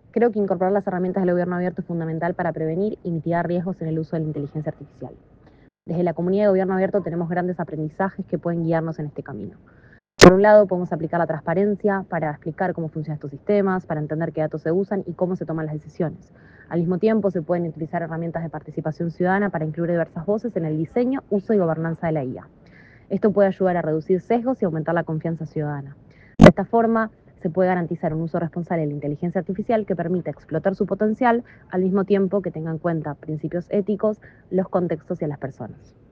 Creo que incorporar las herramientas del gobierno abierto es fundamental para prevenir y mitigar riesgos en el uso de la inteligencia artificial. Desde la comunidad de gobierno abierto tenemos grandes aprendizajes que pueden guiarnos en este camino. Por un lado, podemos aplicar la transparencia para explicar cómo funcionan estos sistemas, para entender qué datos se usan y cómo se toman las decisiones. Al mismo tiempo, se pueden utilizar herramientas de participación ciudadana para incluir diversas voces en el diseño, uso y gobernanza de la IA. Esto puede ayudar a reducir sesgos y aumentar la confianza ciudadana. De esta forma, se puede garantizar un uso responsable de la inteligencia artificial que permita explotar su potencial al mismo tiempo que tenga en cuenta principios éticos, los contextos y a las personas.